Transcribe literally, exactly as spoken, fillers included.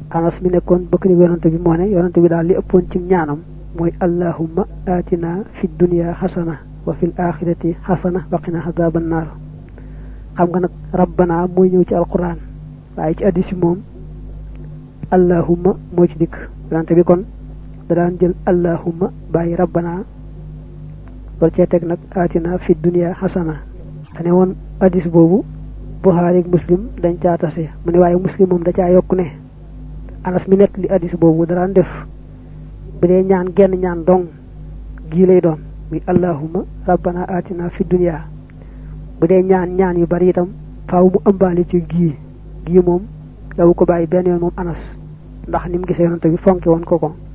Anas mi nekkoon bëkk ni yonante bi moo ne yonante bi daal li ëppoon ci ñaanam mooy allahumma atina fi dunya xasana wa fil axirati xasana wa qina azaban naar xam nga nag rabbana mooy ñëw ci alquran waaye ci addis moom allahumma moo ci dikk yonante bi kon da daan jël allahumma bàyyi rabbana loolu cee teg nag atina fi dunya xasana ane woon addis boobu Buxaari ak Muslim dañ caa tase mu ne waaye Muslim moom da caa yokk ne Anas mi nekk li addis boobu da daan def bu dee ñaan genn ñaan dong gii lay doon muy allahumma rabbana atina fi dunya bu dee ñaan ñaan yu bari itam faaw mu ëmbaale ci gii gii moom daw ko bàyyi benn yoon moom Anas ndax ni mu gisee yonante bi fonke woon ko ko